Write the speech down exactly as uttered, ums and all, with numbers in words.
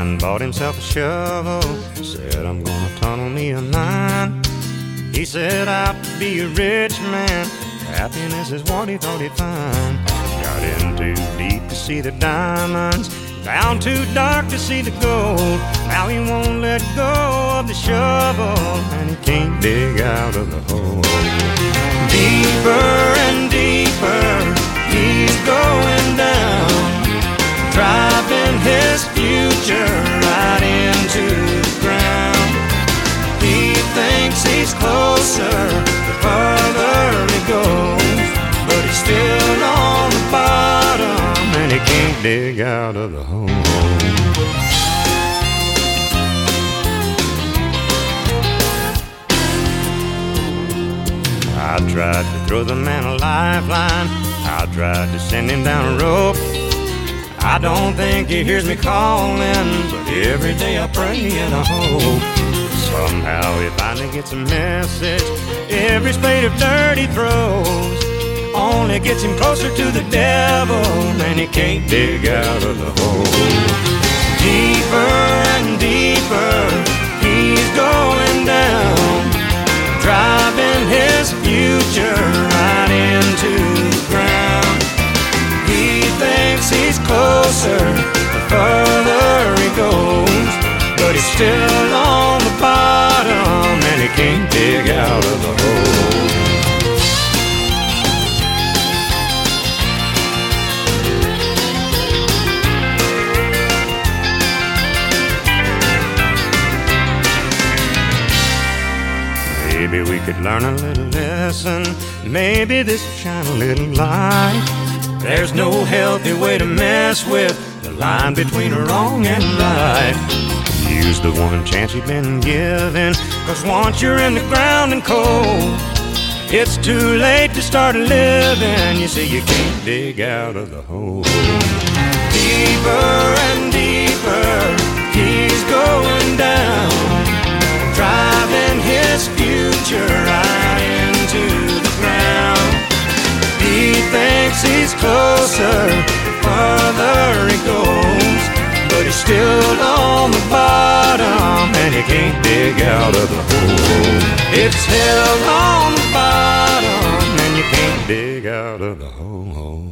done bought himself a shovel. Said, I'm gonna tunnel me a mine. He set out to be a rich man. Happiness is what he thought he'd find. Got in too deep to see the diamonds, down too dark to see the gold. Now he won't let go of the shovel, and he can't dig out of the hole. Deeper and deeper he's going down, driving his future right into the ground. He thinks he's closer the further he goes, but he's still on the bottom, and he can't dig out of the hole. I tried to throw the man a lifeline, I tried to send him down a rope. I don't think he hears me calling, but every day I pray and I hope somehow he finally gets a message. Every spade of dirt he throws only gets him closer to the devil, and he can't dig out of the hole. Deeper and deeper he's going down, driving his future right into the ground. He thinks he's closer the further he goes, but he's still on the bottom, and he can't dig out of the hole. Maybe we could learn a little lesson, maybe this will shine a little light. There's no healthy way to mess with the line between wrong and right. Use the one chance you've been given, 'cause once you're in the ground and cold, it's too late to start living. You see, you can't dig out of the hole. Deeper and deeper he's going down, driving his future right into the ground. He thinks he's closer the further he goes, but he's still on the bottom, and he can't dig out of the hole. It's hell on the bottom, and you can't dig out of the hole.